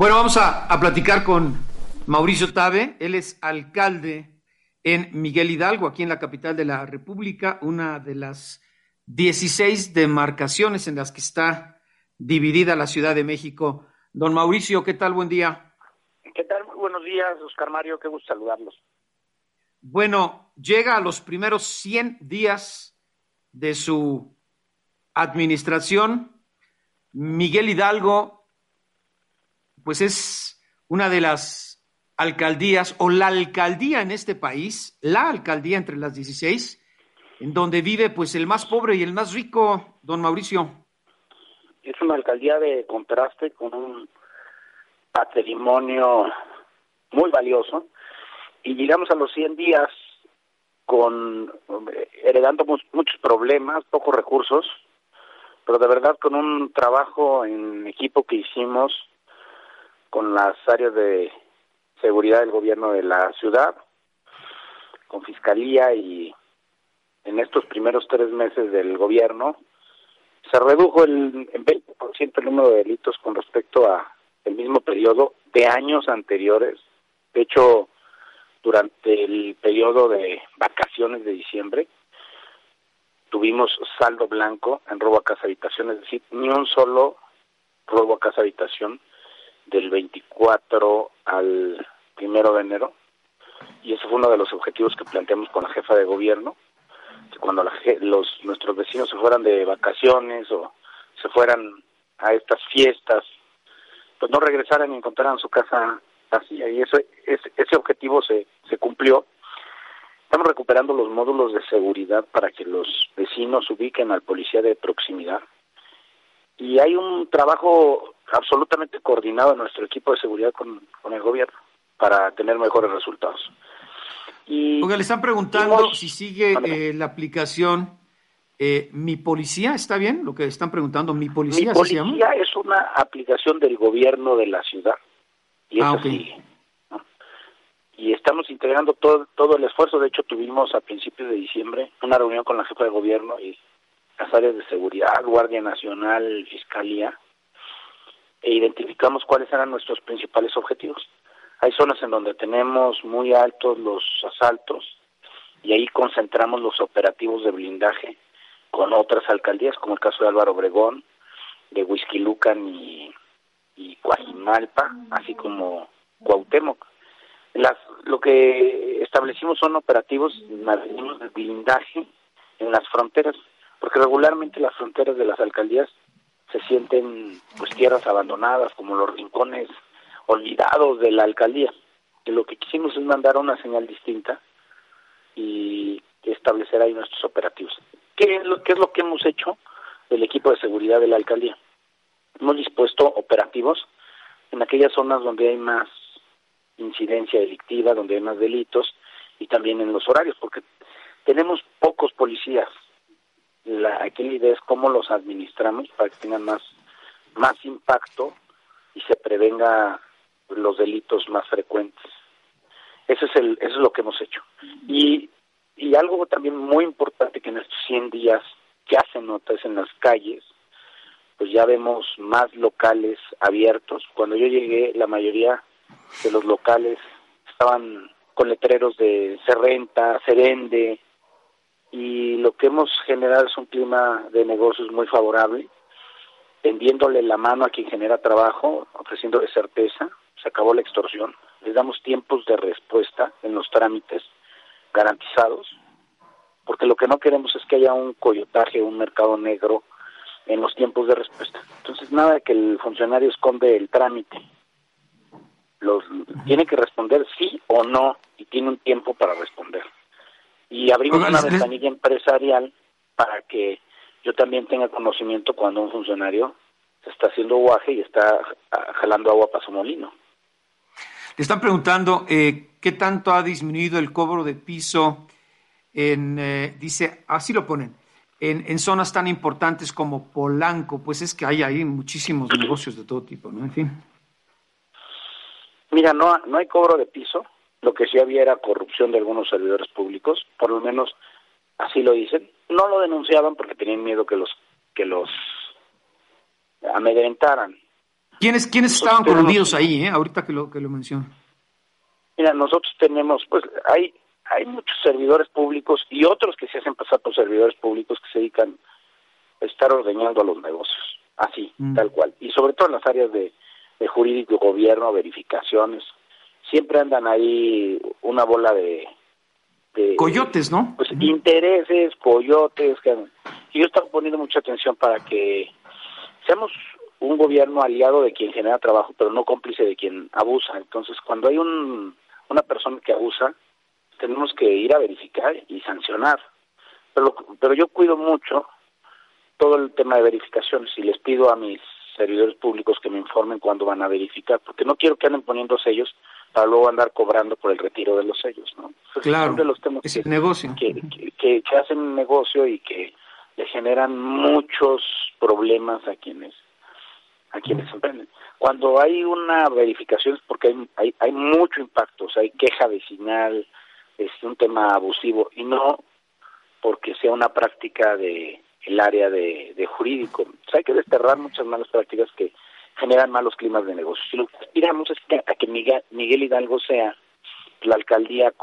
Bueno, vamos a platicar con Mauricio Tabe. Él es alcalde en Miguel Hidalgo, aquí en la capital de la República, una de las 16 demarcaciones en las que está dividida la Ciudad de México. Don Mauricio, ¿qué tal? Buen día. ¿Qué tal? Muy buenos días, Oscar Mario, qué gusto saludarlos. Bueno, llega a los primeros 100 días de su administración. Miguel Hidalgo, pues es una de las alcaldías o la alcaldía en este país, la alcaldía entre las 16, en donde vive pues el más pobre y el más rico, don Mauricio. Es una alcaldía de contraste con un patrimonio muy valioso y llegamos a los 100 días con heredando muchos problemas, pocos recursos, pero de verdad con un trabajo en equipo que hicimos con las áreas de seguridad del gobierno de la ciudad, con fiscalía, y en estos primeros 3 meses del gobierno se redujo en 20% el número de delitos con respecto a el mismo periodo de años anteriores. De hecho, durante el periodo de vacaciones de diciembre tuvimos saldo blanco en robo a casa habitación, es decir, ni un solo robo a casa habitación del 24 al 1 de enero, y ese fue uno de los objetivos que planteamos con la jefa de gobierno, que cuando nuestros vecinos se fueran de vacaciones o se fueran a estas fiestas, pues no regresaran y encontraran su casa vacía, y ese objetivo se cumplió. Estamos recuperando los módulos de seguridad para que los vecinos ubiquen al policía de proximidad, y hay un trabajo absolutamente coordinado en nuestro equipo de seguridad con el gobierno para tener mejores resultados. Y Oiga, le están preguntando si sigue la aplicación Mi Policía, ¿está bien? Lo que están preguntando, Mi Mi Policía, ¿así se llama? Policía es una aplicación del gobierno de la ciudad, y esa Ok. sigue, ¿no? Y estamos integrando todo el esfuerzo. De hecho, tuvimos a principios de diciembre una reunión con la jefa de gobierno y las áreas de seguridad, Guardia Nacional, Fiscalía, e identificamos cuáles eran nuestros principales objetivos. Hay zonas en donde tenemos muy altos los asaltos, y ahí concentramos los operativos de blindaje con otras alcaldías, como el caso de Álvaro Obregón, de Huixquilucan y Coajimalpa, así como Cuauhtémoc. Lo que establecimos son operativos marítimos de blindaje en las fronteras, porque regularmente las fronteras de las alcaldías se sienten pues tierras abandonadas, como los rincones olvidados de la alcaldía. Y lo que quisimos es mandar una señal distinta y establecer ahí nuestros operativos. ¿Qué es lo que hemos hecho el equipo de seguridad de la alcaldía? Hemos dispuesto operativos en aquellas zonas donde hay más incidencia delictiva, donde hay más delitos, y también en los horarios, porque tenemos pocos policías. Aquí la idea es cómo los administramos para que tengan más impacto y se prevenga los delitos más frecuentes. Eso es lo que hemos hecho. Y algo también muy importante, que en estos 100 días ya se nota, es en las calles, pues ya vemos más locales abiertos. Cuando yo llegué, la mayoría de los locales estaban con letreros de se renta, se vende, y lo que hemos generado es un clima de negocios muy favorable, tendiéndole la mano a quien genera trabajo, ofreciéndole certeza. Se acabó la extorsión, les damos tiempos de respuesta en los trámites garantizados, porque lo que no queremos es que haya un coyotaje, un mercado negro en los tiempos de respuesta. Entonces, nada de que el funcionario esconde el trámite, tiene que responder sí o no, y tiene un tiempo para responder. Y abrimos una ventanilla empresarial para que yo también tenga conocimiento cuando un funcionario se está haciendo guaje y está jalando agua para su molino. Le están preguntando qué tanto ha disminuido el cobro de piso dice, así lo ponen, en zonas tan importantes como Polanco. Pues es que hay ahí muchísimos negocios de todo tipo, ¿no? En fin. Mira, no hay cobro de piso. Lo que sí había era corrupción de algunos servidores públicos, por lo menos así lo dicen. No lo denunciaban porque tenían miedo que los amedrentaran. ¿Quiénes estaban coludidos ahí, ahorita que lo menciono? Mira, nosotros tenemos, pues hay muchos servidores públicos y otros que se hacen pasar por servidores públicos que se dedican a estar ordeñando a los negocios, así, tal cual. Y sobre todo en las áreas de jurídico, gobierno, verificaciones, siempre andan ahí una bola de coyotes, ¿no? Pues intereses, coyotes, y yo estaba poniendo mucha atención para que seamos un gobierno aliado de quien genera trabajo, pero no cómplice de quien abusa. Entonces, cuando hay una persona que abusa, tenemos que ir a verificar y sancionar. Pero yo cuido mucho todo el tema de verificaciones y les pido a mis servidores públicos que me informen cuándo van a verificar, porque no quiero que anden poniendo sellos para luego andar cobrando por el retiro de los sellos, ¿no? Entonces, claro, son de los temas es el negocio. Que hacen negocio y que le generan muchos problemas a quienes emprenden. Cuando hay una verificación es porque hay mucho impacto, o sea, hay queja vecinal, es un tema abusivo y no porque sea una práctica de el área de jurídico. O sea, hay que desterrar muchas malas prácticas que generan malos climas de negocio. Si lo que aspiramos es a que Miguel Hidalgo sea la alcaldía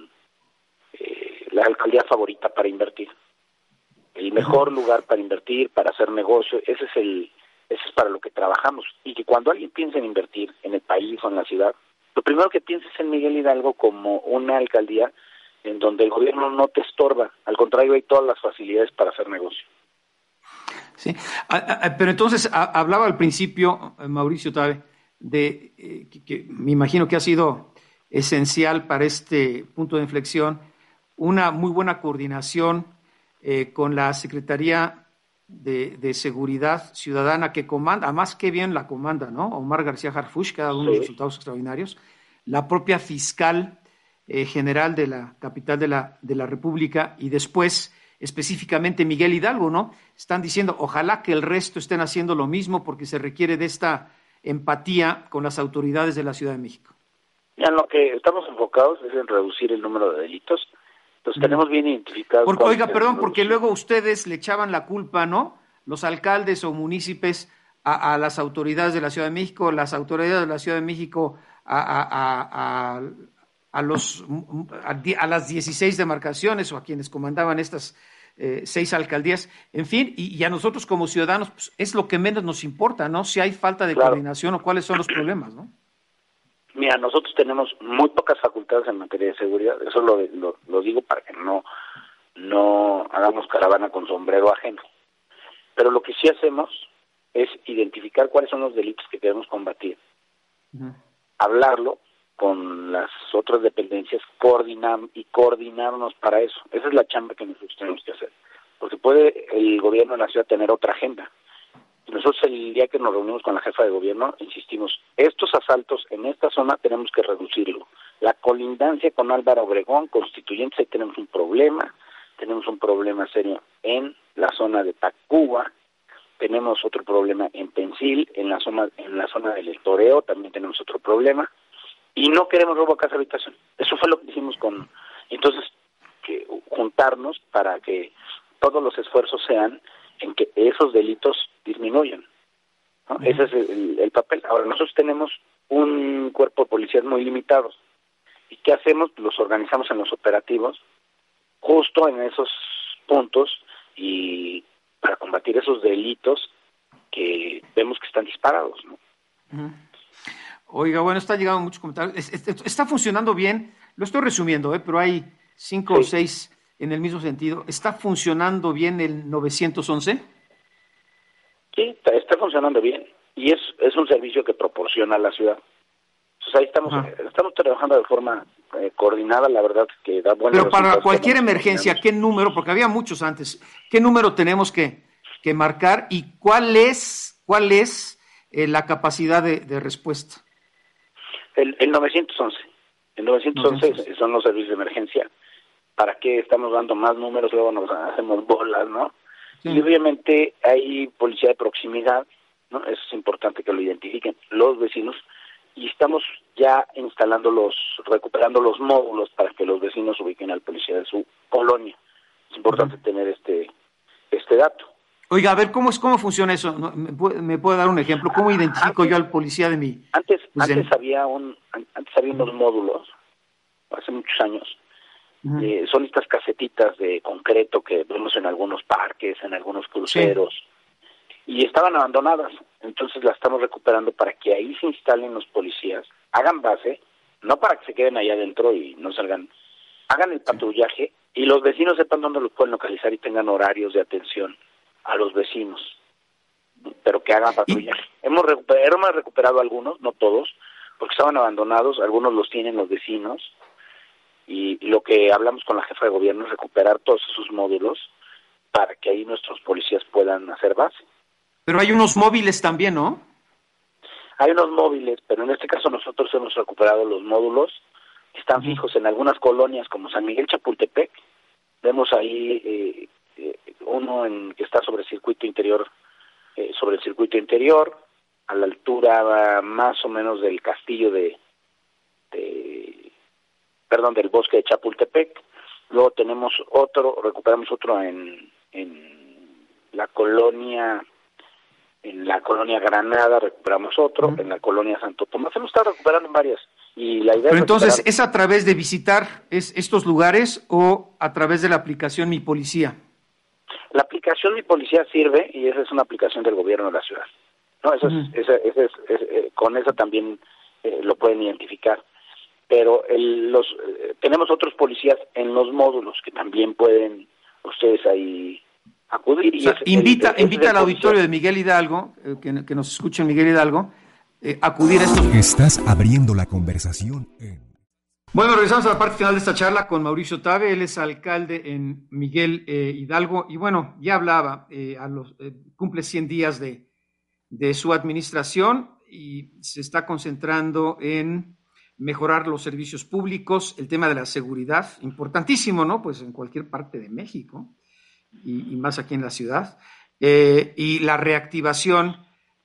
la alcaldía favorita para invertir, el mejor lugar para invertir, para hacer negocio, ese es para lo que trabajamos. Y que cuando alguien piensa en invertir en el país o en la ciudad, lo primero que piensa es en Miguel Hidalgo como una alcaldía en donde el gobierno no te estorba, al contrario, hay todas las facilidades para hacer negocio. Sí, pero entonces hablaba al principio, Mauricio Tabe, de que me imagino que ha sido esencial para este punto de inflexión una muy buena coordinación con la Secretaría de Seguridad Ciudadana que comanda, además qué bien la comanda, ¿no? Omar García Harfuch, que ha dado unos resultados extraordinarios, la propia fiscal general de la capital de la República y después específicamente Miguel Hidalgo, ¿no? Están diciendo, ojalá que el resto estén haciendo lo mismo porque se requiere de esta empatía con las autoridades de la Ciudad de México. Ya, en lo que estamos enfocados es en reducir el número de delitos. Entonces tenemos bien identificados. Oiga, perdón, porque luego ustedes le echaban la culpa, ¿no? Los alcaldes o municipios a las autoridades de la Ciudad de México, las autoridades de la Ciudad de México a las 16 demarcaciones o a quienes comandaban estas 6 alcaldías, en fin, y a nosotros como ciudadanos pues, es lo que menos nos importa, ¿no? Si hay falta de coordinación o cuáles son los problemas, ¿no? Mira, nosotros tenemos muy pocas facultades en materia de seguridad, eso lo digo para que no hagamos caravana con sombrero ajeno. Pero lo que sí hacemos es identificar cuáles son los delitos que queremos combatir, hablarlo con las otras dependencias, coordinarnos para eso. Esa es la chamba que nosotros tenemos que hacer, porque puede el gobierno de la ciudad tener otra agenda. Nosotros el día que nos reunimos con la jefa de gobierno, insistimos, estos asaltos en esta zona tenemos que reducirlo. La colindancia con Álvaro Obregón, Constituyentes, ahí tenemos un problema serio en la zona de Tacuba, tenemos otro problema en Pensil, en la zona del El Toreo también tenemos otro problema, y no queremos robo a casa habitación. Eso fue lo que hicimos entonces, que juntarnos para que todos los esfuerzos sean en que esos delitos disminuyan, ¿no? Ese es el papel. Ahora, nosotros tenemos un cuerpo de policías muy limitado. ¿Y qué hacemos? Los organizamos en los operativos, justo en esos puntos, y para combatir esos delitos que vemos que están disparados, ¿no? Oiga, bueno, está llegando muchos comentarios. Está funcionando bien, lo estoy resumiendo, pero hay 5 o 6 en el mismo sentido. ¿Está funcionando bien el 911? Sí, está funcionando bien y es un servicio que proporciona la ciudad. Entonces ahí estamos trabajando de forma coordinada, la verdad que da buenos resultados. Pero para cualquier emergencia, ¿qué número? Porque había muchos antes. ¿Qué número tenemos que marcar y cuál es la capacidad de respuesta? El 911. El 911 son los servicios de emergencia. ¿Para qué estamos dando más números? Luego nos hacemos bolas, ¿no? Sí. Y obviamente hay policía de proximidad, ¿no? Eso es importante que lo identifiquen los vecinos. Y estamos ya recuperando los módulos para que los vecinos ubiquen al policía de su colonia. Es importante tener este dato. Oiga, a ver, ¿cómo funciona eso? ¿Me puede dar un ejemplo? ¿Cómo identifico yo al policía de mi... Pues Antes había unos módulos, hace muchos años. Son estas casetitas de concreto que vemos en algunos parques, en algunos cruceros, sí, y estaban abandonadas. Entonces las estamos recuperando para que ahí se instalen los policías, hagan base, no para que se queden allá adentro y no salgan, hagan el patrullaje y los vecinos sepan dónde los pueden localizar y tengan horarios de atención a los vecinos, pero que hagan patrullaje. Hemos recuperado algunos, no todos, porque estaban abandonados, algunos los tienen los vecinos, y lo que hablamos con la jefa de gobierno es recuperar todos esos módulos para que ahí nuestros policías puedan hacer base. Pero hay unos móviles también, ¿no? Hay unos móviles, pero en este caso nosotros hemos recuperado los módulos que están fijos en algunas colonias como San Miguel Chapultepec. Vemos ahí uno que está sobre el circuito interior, a la altura más o menos del castillo del bosque de Chapultepec. Luego recuperamos otro en la colonia Granada, recuperamos otro, en la colonia Santo Tomás. Hemos estado recuperando en varias. Y la idea Pero entonces, ¿es a través de visitar estos lugares o a través de la aplicación Mi Policía? La aplicación Mi Policía sirve, y esa es una aplicación del gobierno de la ciudad. No, con esa también lo pueden identificar. Pero tenemos otros policías en los módulos que también pueden ustedes ahí acudir. O sea, invita al auditorio de Miguel Hidalgo, que nos escuche Miguel Hidalgo, acudir a estos... Estás abriendo la conversación en... Bueno, regresamos a la parte final de esta charla con Mauricio Tabe. Él es alcalde en Miguel Hidalgo y bueno, ya hablaba, cumple 100 días de su administración y se está concentrando en mejorar los servicios públicos, el tema de la seguridad, importantísimo, ¿no? Pues en cualquier parte de México y más aquí en la ciudad, y la reactivación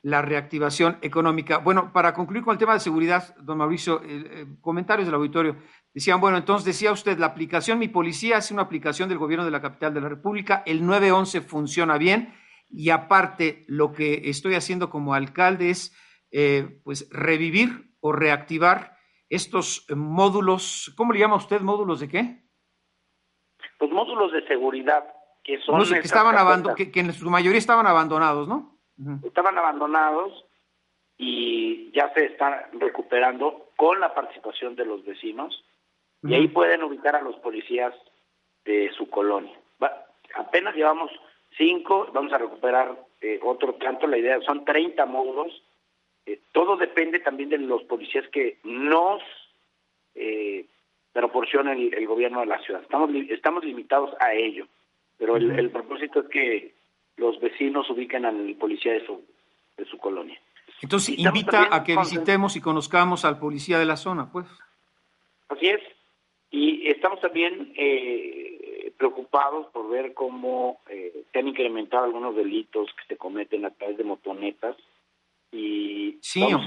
económica. Bueno, para concluir con el tema de seguridad, don Mauricio, comentarios del auditorio. Decían, bueno, entonces decía usted, la aplicación Mi Policía es una aplicación del gobierno de la capital de la República, el 911 funciona bien y aparte lo que estoy haciendo como alcalde es pues revivir o reactivar estos módulos. ¿Cómo le llama usted? ¿Módulos de qué? Los módulos de seguridad, que son... No sé, que en su mayoría estaban abandonados, ¿no? Estaban abandonados y ya se están recuperando con la participación de los vecinos y ahí pueden ubicar a los policías de su colonia. Apenas llevamos 5, vamos a recuperar otro tanto. La idea son 30 módulos. Todo depende también de los policías que nos proporciona el gobierno de la ciudad. Estamos limitados a ello, pero el propósito es que los vecinos ubican al policía de su colonia. Entonces invita a que visitemos y conozcamos al policía de la zona, pues. Así es. Y estamos también preocupados por ver cómo se han incrementado algunos delitos que se cometen a través de motonetas y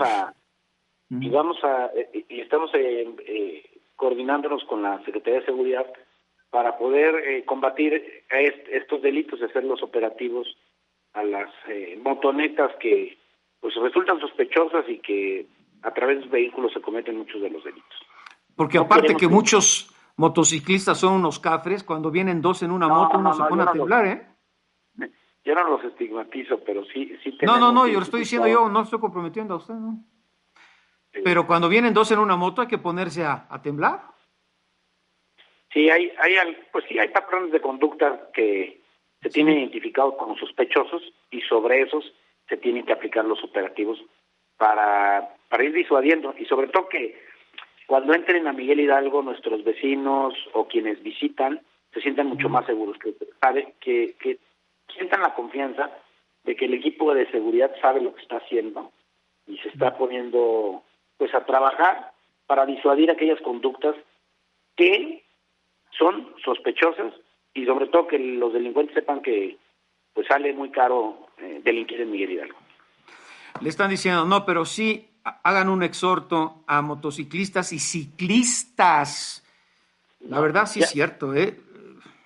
estamos coordinándonos con la Secretaría de Seguridad para poder combatir estos delitos, hacerlos operativos a las motonetas que pues resultan sospechosas y que a través de sus vehículos se cometen muchos de los delitos. Porque aparte que muchos motociclistas son unos cafres, cuando vienen dos en una moto uno se pone a temblar, ¿eh? Yo no los estigmatizo, pero sí No, yo lo estoy diciendo, yo no estoy comprometiendo a usted, ¿no? Sí. Pero cuando vienen dos en una moto hay que ponerse a temblar. Sí, hay patrones de conducta que se tienen identificados como sospechosos y sobre esos se tienen que aplicar los operativos para ir disuadiendo y sobre todo que cuando entren a Miguel Hidalgo nuestros vecinos o quienes visitan se sientan mucho más seguros, que sientan la confianza de que el equipo de seguridad sabe lo que está haciendo y se está poniendo pues a trabajar para disuadir aquellas conductas que son sospechosas y sobre todo que los delincuentes sepan que pues sale muy caro delinquir en Miguel Hidalgo. Le están diciendo, no, pero sí hagan un exhorto a motociclistas y ciclistas. La verdad sí es cierto, ¿eh?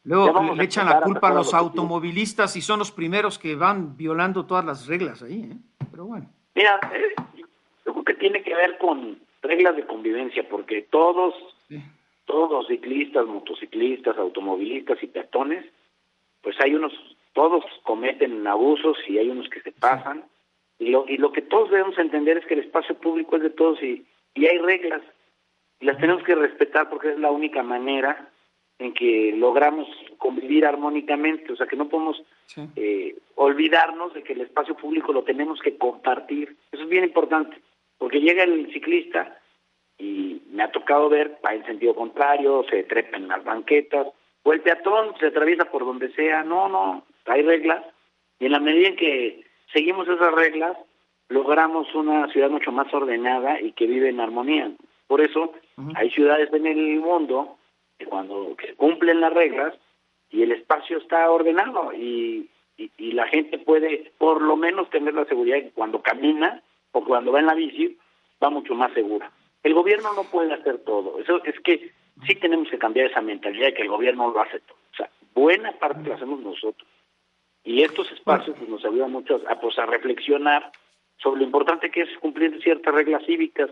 Luego vamos le a creen la empezar a culpa a pasar a los lo que sigue. automovilistas y son los primeros que van violando todas las reglas ahí, ¿eh? Pero bueno. Mira, yo creo que tiene que ver con reglas de convivencia, porque Sí. todos ciclistas, motociclistas, automovilistas y peatones, pues hay unos, todos cometen abusos y hay unos que se pasan. Y lo que todos debemos entender es que el espacio público es de todos y hay reglas. Y las tenemos que respetar porque es la única manera en que logramos convivir armónicamente. O sea, que no podemos Sí. olvidarnos de que el espacio público lo tenemos que compartir. Eso es bien importante, porque llega el ciclista y me ha tocado ver, va en sentido contrario, se trepa en las banquetas, o el peatón se atraviesa por donde sea. No, hay reglas, y en la medida en que seguimos esas reglas, logramos una ciudad mucho más ordenada y que vive en armonía. Por eso hay ciudades en el mundo que cumplen las reglas y el espacio está ordenado y la gente puede por lo menos tener la seguridad de que cuando camina o cuando va en la bici va mucho más segura. El gobierno no puede hacer todo. Eso es que sí tenemos que cambiar esa mentalidad de que el gobierno lo hace todo. O sea, buena parte lo hacemos nosotros. Y estos espacios pues, nos ayudan mucho a reflexionar sobre lo importante que es cumplir ciertas reglas cívicas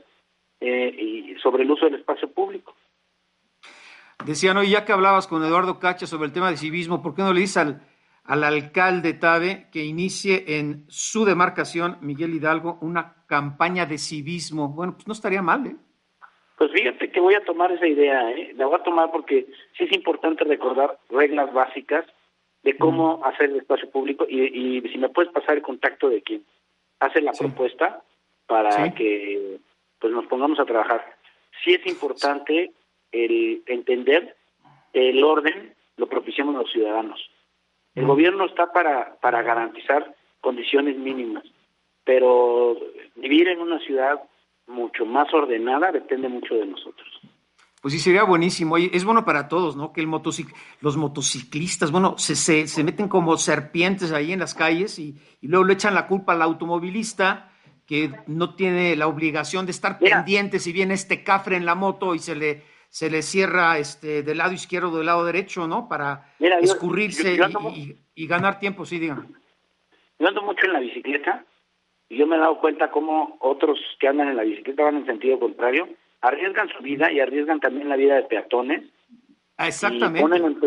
y sobre el uso del espacio público. Decían, oye, ya que hablabas con Eduardo Cacha sobre el tema de civismo, ¿por qué no le dices al alcalde Tabe que inicie en su demarcación, Miguel Hidalgo, una campaña de civismo? Bueno, pues no estaría mal, ¿eh? Pues fíjate que voy a tomar esa idea, la voy a tomar porque sí es importante recordar reglas básicas de cómo hacer el espacio público y si me puedes pasar el contacto de quien hace la propuesta para que pues nos pongamos a trabajar. Sí es importante el entender el orden lo propiciamos los ciudadanos. El gobierno está para garantizar condiciones mínimas, pero vivir en una ciudad mucho más ordenada depende mucho de nosotros. Pues sí, sería buenísimo. Oye, es bueno para todos, ¿no? Que los motociclistas, bueno, se meten como serpientes ahí en las calles y luego le echan la culpa al automovilista que no tiene la obligación de estar pendiente si viene este cafre en la moto y se le cierra del lado izquierdo o del lado derecho, ¿no? Para escurrirse y ganar tiempo, sí, dígame. Yo ando mucho en la bicicleta y yo me he dado cuenta cómo otros que andan en la bicicleta van en sentido contrario, arriesgan su vida y arriesgan también la vida de peatones. Exactamente.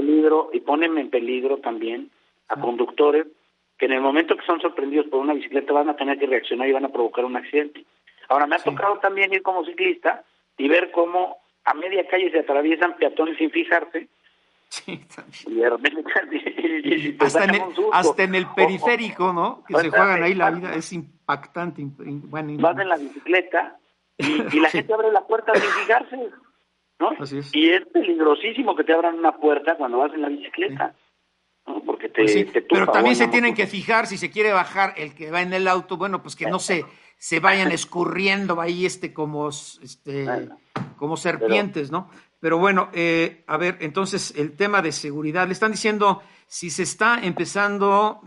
Y ponen en peligro también a conductores que en el momento que son sorprendidos por una bicicleta van a tener que reaccionar y van a provocar un accidente. Ahora, me ha tocado también ir como ciclista y ver cómo a media calle se atraviesan peatones sin fijarse. Sí, también. Y de repente hasta en el periférico, ¿no? Que se juegan ahí la vida, es impactante. Vas en la bicicleta y la gente abre la puerta sin fijarse, ¿no? Así es. Y es peligrosísimo que te abran una puerta cuando vas en la bicicleta, ¿no? Porque te pero también se tienen que fijar si se quiere bajar el que va en el auto, bueno, pues que no se vayan escurriendo ahí como serpientes, ¿no? Pero bueno, a ver, entonces el tema de seguridad, le están diciendo si se está empezando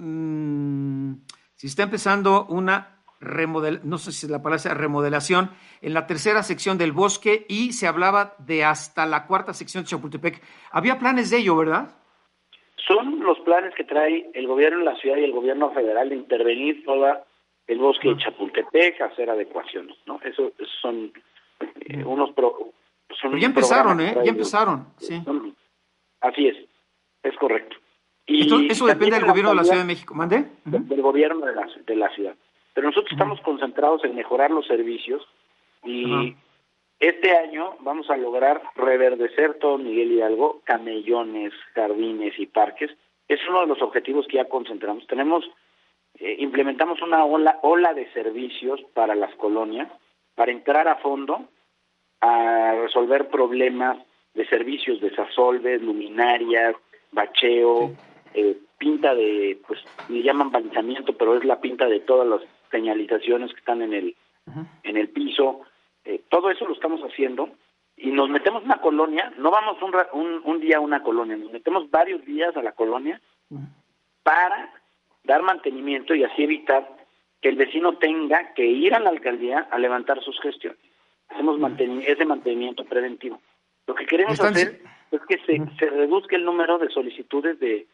una no sé si la palabra sea remodelación, en la tercera sección del bosque y se hablaba de hasta la cuarta sección de Chapultepec. Había planes de ello, ¿verdad? Son los planes que trae el gobierno de la ciudad y el gobierno federal de intervenir toda el bosque de Chapultepec, hacer adecuaciones, ¿no? Eso son unos pero ya empezaron, ya empezaron, sí. Así es correcto. Entonces, eso depende del gobierno de la Ciudad de México, ¿mande? Del gobierno de la ciudad. Pero nosotros estamos concentrados en mejorar los servicios y este año vamos a lograr reverdecer todo Miguel Hidalgo, camellones, jardines y parques. Es uno de los objetivos que ya concentramos. Implementamos una ola de servicios para las colonias, para entrar a fondo a resolver problemas de servicios, desasolves, luminarias, bacheo, pinta le llaman balizamiento, pero es la pinta de todas las señalizaciones que están en el piso. Todo eso lo estamos haciendo y nos metemos en una colonia, no vamos un día a una colonia, nos metemos varios días a la colonia para dar mantenimiento y así evitar que el vecino tenga que ir a la alcaldía a levantar sus gestiones. Hacemos ese mantenimiento preventivo. Lo que queremos hacer es que se reduzca el número de solicitudes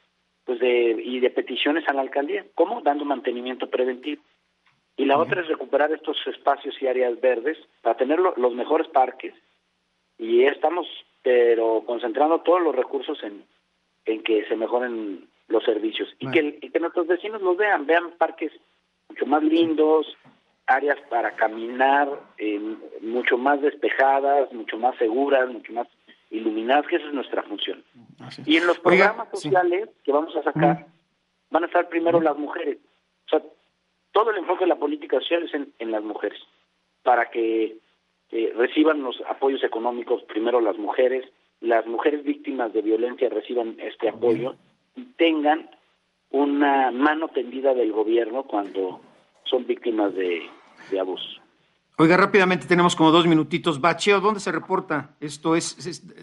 y de peticiones a la alcaldía. ¿Cómo? Dando mantenimiento preventivo. Y la otra es recuperar estos espacios y áreas verdes para tener los mejores parques. Y estamos, pero concentrando todos los recursos en que se mejoren los servicios. Y que nuestros vecinos los vean parques mucho más lindos, áreas para caminar, mucho más despejadas, mucho más seguras, mucho más iluminadas, que esa es nuestra función. Y en los programas sociales que vamos a sacar, van a estar primero las mujeres. O sea, todo el enfoque de la política social es en las mujeres, para que reciban los apoyos económicos primero las mujeres víctimas de violencia reciban este apoyo y tengan una mano tendida del gobierno cuando son víctimas de abuso. Oiga, rápidamente, tenemos como 2 minutitos. Bacheo, ¿dónde se reporta? ¿Esto es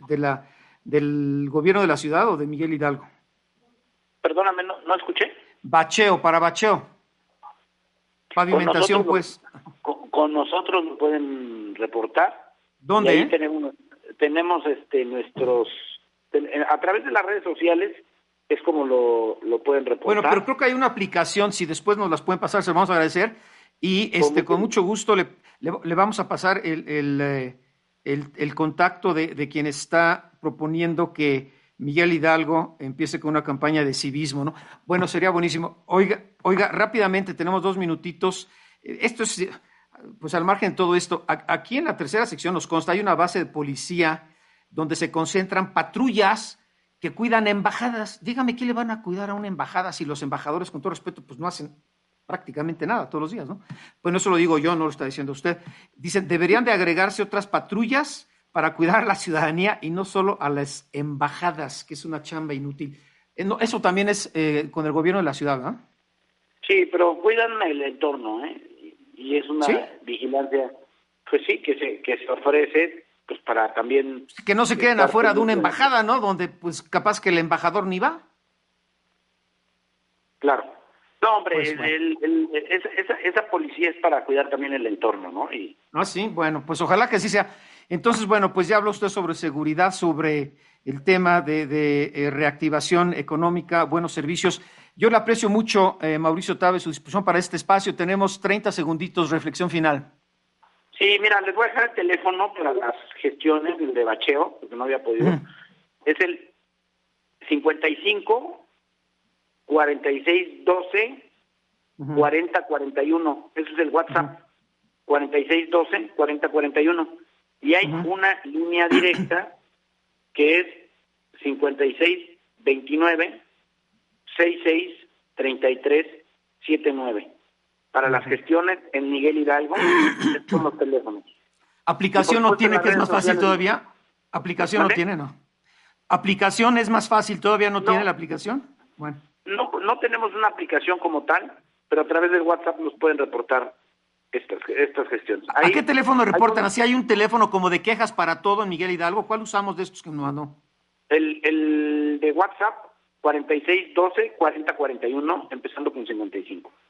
del gobierno de la ciudad o de Miguel Hidalgo? Perdóname, no escuché. Bacheo, para bacheo. Pavimentación, pues. Con nosotros lo pueden reportar. ¿Dónde? Ahí tenemos nuestros... A través de las redes sociales es como lo pueden reportar. Bueno, pero creo que hay una aplicación, si después nos las pueden pasar, se lo vamos a agradecer. Y con mucho gusto le vamos a pasar el contacto de quien está proponiendo que Miguel Hidalgo empiece con una campaña de civismo, ¿no? Bueno, sería buenísimo. Oiga, rápidamente, tenemos 2 minutitos. Esto es, pues al margen de todo esto, aquí en la tercera sección nos consta, hay una base de policía donde se concentran patrullas que cuidan embajadas. Dígame, ¿qué le van a cuidar a una embajada si los embajadores, con todo respeto, pues no hacen prácticamente nada todos los días, ¿no? Bueno, eso lo digo yo, no lo está diciendo usted. Dicen, deberían de agregarse otras patrullas para cuidar a la ciudadanía y no solo a las embajadas, que es una chamba inútil. Eso también es con el gobierno de la ciudad, ¿no? Sí, pero cuidan el entorno, ¿eh? Y es una vigilancia, pues sí, que se ofrece, pues para también... Que no se queden afuera de una embajada, ¿no? Donde, pues, capaz que el embajador ni va. Claro. No, hombre, Pues, bueno. esa policía es para cuidar también el entorno, ¿no? Sí, bueno, pues ojalá que así sea. Entonces, bueno, pues ya habló usted sobre seguridad, sobre el tema de reactivación económica, buenos servicios. Yo le aprecio mucho, Mauricio Tabe, su disposición para este espacio. Tenemos 30 segunditos, reflexión final. Sí, mira, les voy a dejar el teléfono para las gestiones de bacheo, porque no había podido. Es el 55 46 12 40 41. Ese es el WhatsApp. 46 12 40 41. Y hay una línea directa que es 56 29 66 33 79. Para las gestiones en Miguel Hidalgo, son los teléfonos. ¿Aplicación no tiene, que es más fácil todavía? ¿Aplicación no tiene, no? ¿Aplicación es más fácil, todavía no tiene la aplicación? Bueno. No tenemos una aplicación como tal, pero a través del WhatsApp nos pueden reportar estas gestiones. ¿A qué teléfono reportan? ¿Así hay un teléfono como de quejas para todo en Miguel Hidalgo? ¿Cuál usamos de estos que nos mandó? El de WhatsApp, 46 12 40 41, empezando con 55.